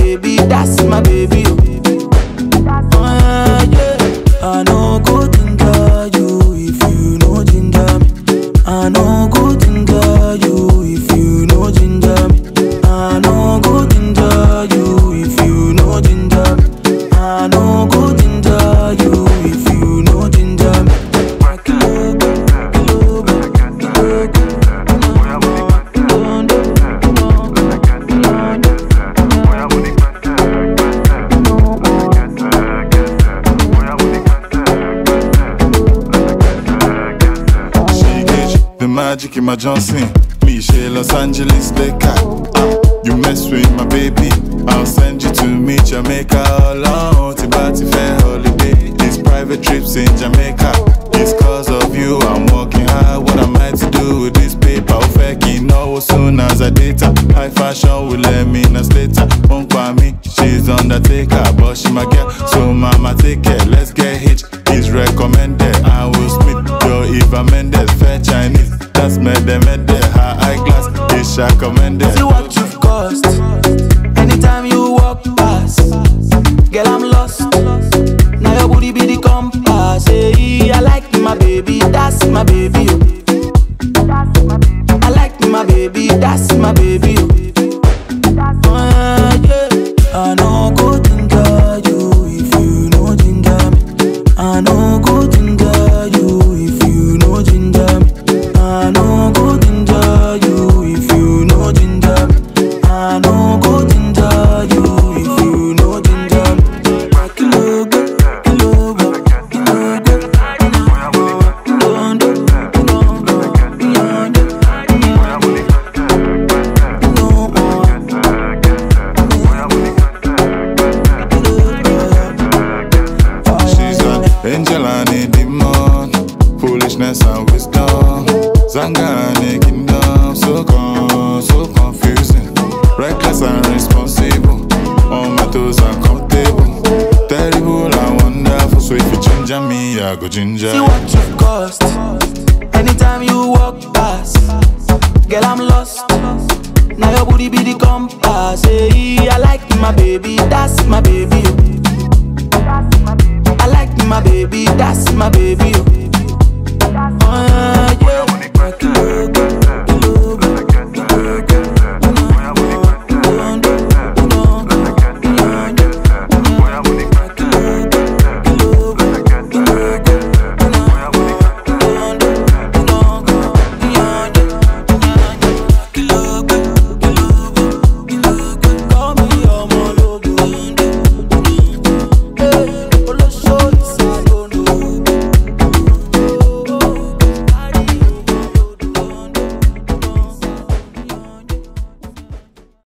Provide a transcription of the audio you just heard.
baby, that's my baby. Yeah. I no go ginger you if you no ginger me. I no go ginger you if you no ginger me. I no go ginger you if you no ginger me. I no go ginger you if you no ginger me. The magic in my Johnson, me she Los Angeles Lakers. You mess with my baby, I'll send you to me Jamaica alone. Tibati fair holiday, these private trips in Jamaica. It's cause of you, I'm working hard. What am I to do with this paper? Feki know as soon as I date her. High fashion will let me know later. Won't buy me, she's undertaker, but she my girl, so mama take care. Let's get hitched, is recommended. I will Smith, yo Eva Mendes, fair Chinese. That's made high eyeglass, it's recommended. See what you've cost. Anytime you walk past, girl, I'm lost. Now your booty be the compass. Hey, I like my baby, that's my baby. I like my baby, that's my baby. Yeah. I no go ginger you if you no ginger me. I no go ginger you if you no ginger me. I no go ginger you if you no ginger me. I no go ginger you if you no ginger me. She's an angel and a demon, foolishness and wisdom. Zanga and a kingdom, so confusing. Reckless and responsible, on my toes uncomfortable. Terrible and wonderful, so if you ginger me, I go ginger. See what you've cost. Anytime you walk past, girl, I'm lost. Now your booty be the compass. Hey, I like my baby, that's my baby. I like my baby, that's my baby.